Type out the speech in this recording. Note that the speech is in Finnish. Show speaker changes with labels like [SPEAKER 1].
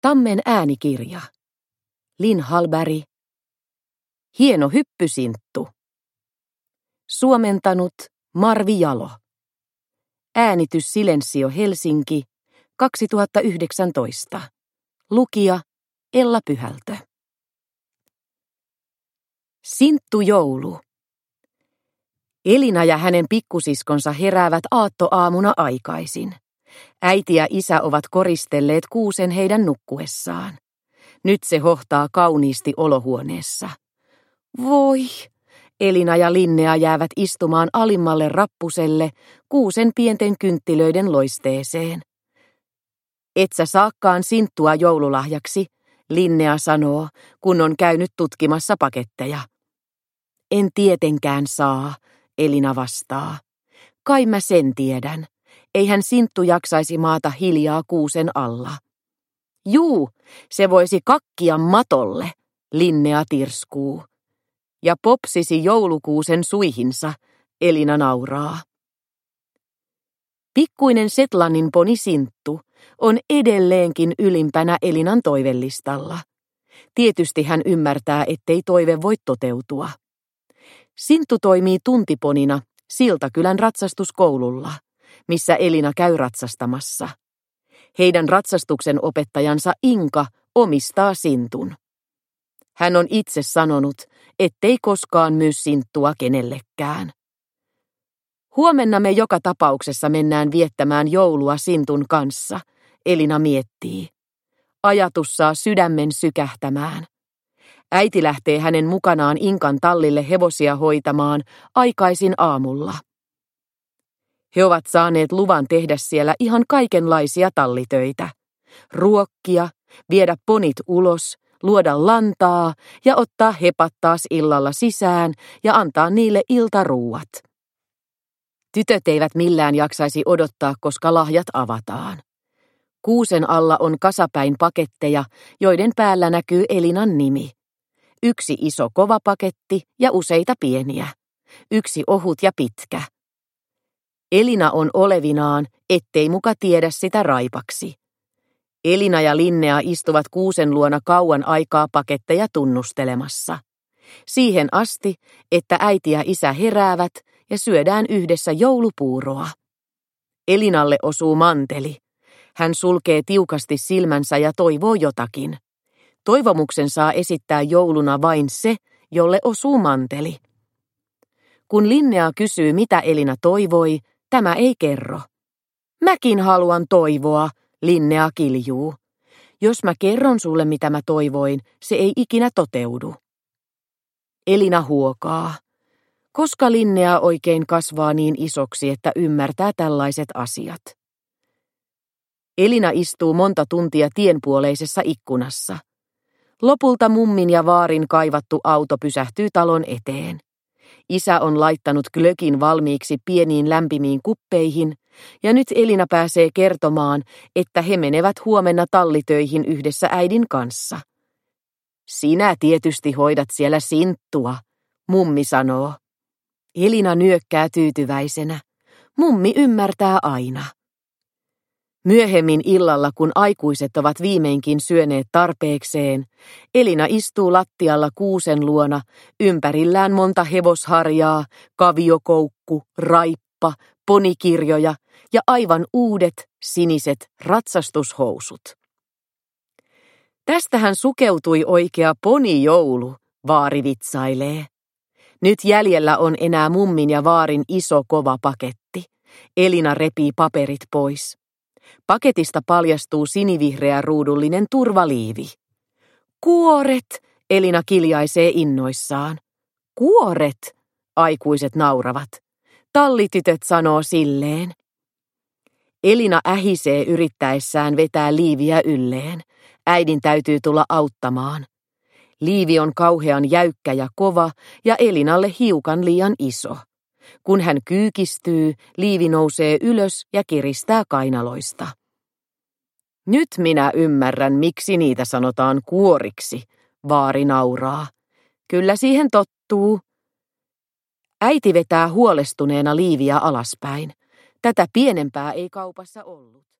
[SPEAKER 1] Tammen äänikirja. Lin Hallberg. Hieno hyppysinttu. Suomentanut Marvi Jalo. Äänitys Silensio Helsinki 2019. Lukija Ella Pyhältö. Sinttujoulu. Elina ja hänen pikkusiskonsa heräävät aattoaamuna aikaisin. Äiti ja isä ovat koristelleet kuusen heidän nukkuessaan. Nyt se hohtaa kauniisti olohuoneessa. Voi! Elina ja Linnea jäävät istumaan alimmalle rappuselle kuusen pienten kynttilöiden loisteeseen. Et sä saakkaan sinttua joululahjaksi, Linnea sanoo, kun on käynyt tutkimassa paketteja. En tietenkään saa, Elina vastaa. Kai mä sen tiedän. Eihän sinttu jaksaisi maata hiljaa kuusen alla. Juu, se voisi kakkia matolle, Linnea tirskuu. Ja popsisi joulukuusen suihinsa, Elina nauraa. Pikkuinen Shetlannin poni Sinttu on edelleenkin ylimpänä Elinan toivellistalla. Tietysti hän ymmärtää, ettei toive voi toteutua. Sinttu toimii tuntiponina Siltakylän ratsastuskoululla, missä Elina käy ratsastamassa. Heidän ratsastuksen opettajansa Inka omistaa Sintun. Hän on itse sanonut, ettei koskaan myy Sinttua kenellekään. Huomenna me joka tapauksessa mennään viettämään joulua Sintun kanssa, Elina miettii. Ajatus saa sydämen sykähtämään. Äiti lähtee hänen mukanaan Inkan tallille hevosia hoitamaan aikaisin aamulla. He ovat saaneet luvan tehdä siellä ihan kaikenlaisia tallitöitä. Ruokkia, viedä ponit ulos, luoda lantaa ja ottaa hepat taas illalla sisään ja antaa niille iltaruuat. Tytöt eivät millään jaksaisi odottaa, koska lahjat avataan. Kuusen alla on kasapäin paketteja, joiden päällä näkyy Elinan nimi. Yksi iso kova paketti ja useita pieniä. Yksi ohut ja pitkä. Elina on olevinaan, ettei muka tiedä sitä raipaksi. Elina ja Linnea istuvat kuusen luona kauan aikaa paketteja tunnustelemassa. Siihen asti, että äiti ja isä heräävät ja syödään yhdessä joulupuuroa. Elinalle osuu manteli. Hän sulkee tiukasti silmänsä ja toivoo jotakin. Toivomuksen saa esittää jouluna vain se, jolle osuu manteli. Kun Linnea kysyy, mitä Elina toivoi, tämä ei kerro. Mäkin haluan toivoa, Linnea kiljuu. Jos mä kerron sulle, mitä mä toivoin, se ei ikinä toteudu. Elina huokaa. Koska Linnea oikein kasvaa niin isoksi, että ymmärtää tällaiset asiat? Elina istuu monta tuntia tienpuoleisessa ikkunassa. Lopulta mummin ja vaarin kaivattu auto pysähtyy talon eteen. Isä on laittanut glögin valmiiksi pieniin lämpimiin kuppeihin, ja nyt Elina pääsee kertomaan, että he menevät huomenna tallitöihin yhdessä äidin kanssa. Sinä tietysti hoidat siellä Sinttua, mummi sanoo. Elina nyökkää tyytyväisenä. Mummi ymmärtää aina. Myöhemmin illalla, kun aikuiset ovat viimeinkin syöneet tarpeekseen, Elina istuu lattialla kuusen luona, ympärillään monta hevosharjaa, kaviokoukku, raippa, ponikirjoja ja aivan uudet siniset ratsastushousut. Tästähän sukeutui oikea ponijoulu, vaari vitsailee. Nyt jäljellä on enää mummin ja vaarin iso kova paketti. Elina repii paperit pois. Paketista paljastuu sinivihreä ruudullinen turvaliivi. Kuoret, Elina kiljaisee innoissaan. Kuoret, aikuiset nauravat. Tallitytöt sanoo silleen. Elina ähisee yrittäessään vetää liiviä ylleen. Äidin täytyy tulla auttamaan. Liivi on kauhean jäykkä ja kova ja Elinalle hiukan liian iso. Kun hän kyykistyy, liivi nousee ylös ja kiristää kainaloista. Nyt minä ymmärrän, miksi niitä sanotaan kuoriksi, vaari nauraa. Kyllä siihen tottuu. Äiti vetää huolestuneena liiviä alaspäin. Tätä pienempää ei kaupassa ollut.